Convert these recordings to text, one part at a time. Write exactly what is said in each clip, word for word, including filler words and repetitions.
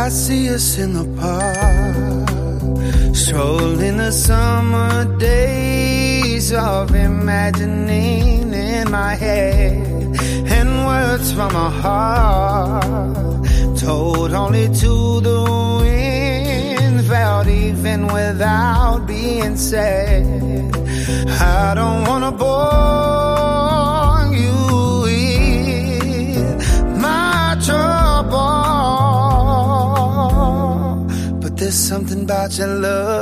I see us in the park, strolling the summer days of imagining in my head, and words from my heart told only to the wind, felt even without being said. I don't wanna bore you with my trouble, but there's something about your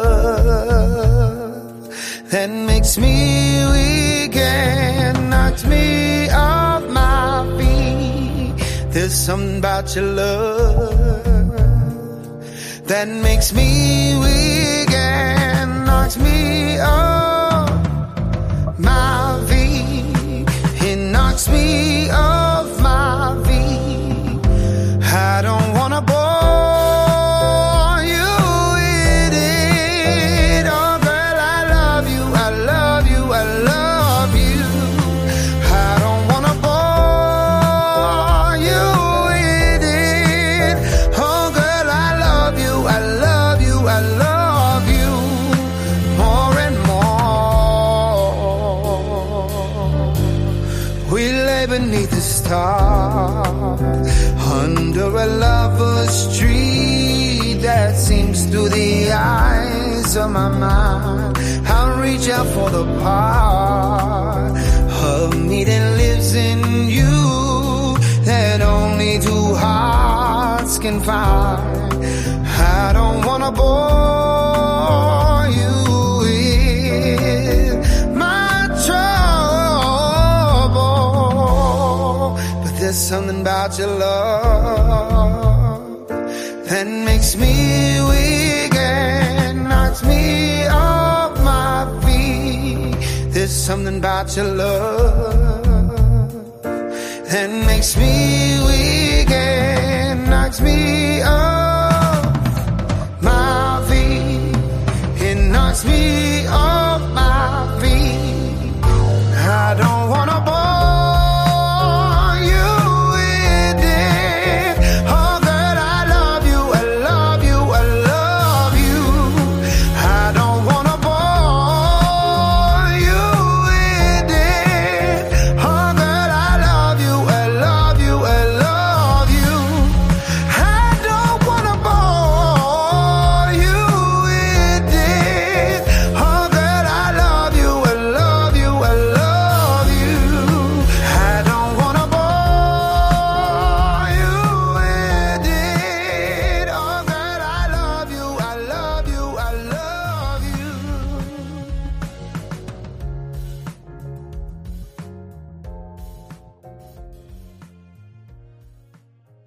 love that makes me weak and knocks me off my feet. There's something about your love that makes me weak and knocks me off my feet. It knocks me off my feet. I don't wanna bore you with it. Oh girl, I love you, I love you, I love you. I don't wanna bore you with it. Oh girl, I love you, I love you, I love you more and more. We lay beneath the stars, under a lover's tree that seems through the eyes of my mind. I'll reach out for the part of me that lives in you, that only two hearts can find. I don't wanna bore you with my trouble, but there's something about your love that makes me weak and knocks me off my feet. There's something about your love that makes me weak and knocks me